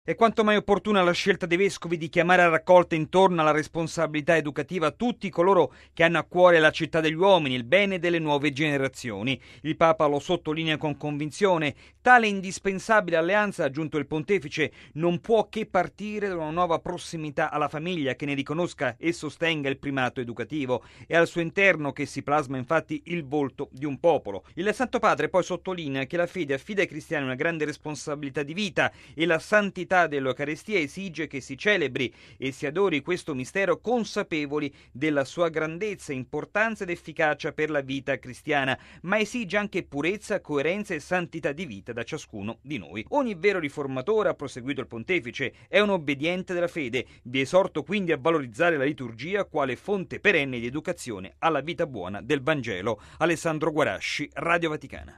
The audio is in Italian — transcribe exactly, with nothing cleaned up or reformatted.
È quanto mai opportuna la scelta dei vescovi di chiamare a raccolta intorno alla responsabilità educativa tutti coloro che hanno a cuore la città degli uomini, il bene delle nuove generazioni. Il Papa lo sottolinea con convinzione. Tale indispensabile alleanza, ha aggiunto il pontefice, non può che partire da una nuova prossimità alla famiglia che ne riconosca e sostenga il primato educativo. È al suo interno che si plasma infatti il volto di un popolo. Il Santo Padre poi sottolinea che la fede affida ai cristiani una grande responsabilità di vita e la santità dell'Eucaristia esige che si celebri e si adori questo mistero consapevoli della sua grandezza, importanza ed efficacia per la vita cristiana, ma esige anche purezza, coerenza e santità di vita da ciascuno di noi. Ogni vero riformatore, ha proseguito il pontefice, è un obbediente della fede. Vi esorto quindi a valorizzare la liturgia quale fonte perenne di educazione alla vita buona del Vangelo. Alessandro Guarasci, Radio Vaticana.